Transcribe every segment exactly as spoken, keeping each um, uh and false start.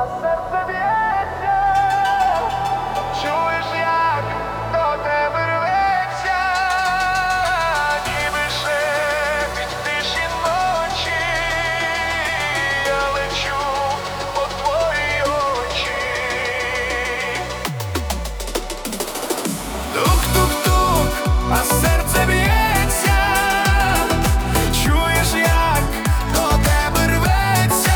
а серце б'ється. Чуєш, як до тебе рветься, ніби шепіт в тиші ночі. Я лечу по твої очі. Тук-тук-тук, а серце б'ється. Чуєш, як до тебе рветься,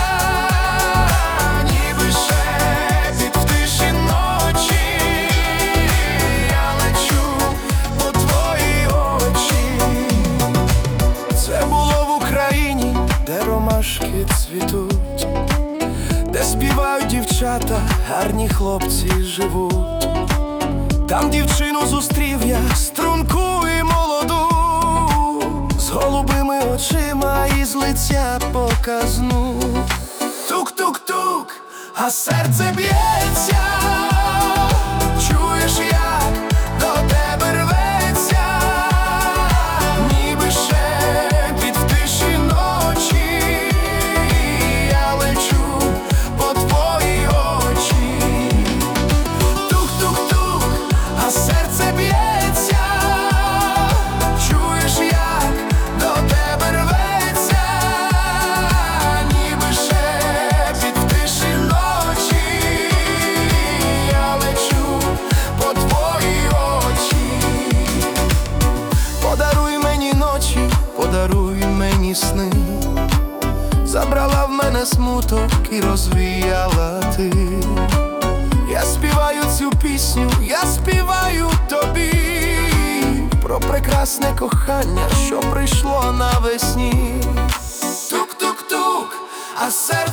ніби шепіт в тиші ночі. Я лечу по твої очі. Це було в Україні, де ромашки цвітуть, де співають дівчата, гарні хлопці живуть. Там дівчину зустрів я, струнку і молоду, з голубими очима і з лиця показну. Тук-тук-тук, а серце б'ється. Чуєш, як до тебе рветься, ніби шепіт в тиші ночі. Я лечу по твої очі. Тук-тук-тук, а серце б'ється. Чуєш, як до тебе рветься, ніби шепіт в тиші ночі. Я лечу по твої очі. Подаруй мені ночі, подаруй мені сни. Забрала в мене смуток і розвіяла ти. Я співаю цю пісню, я співаю тобі про прекрасне кохання, що прийшло навесні. Тук-тук-тук, а серце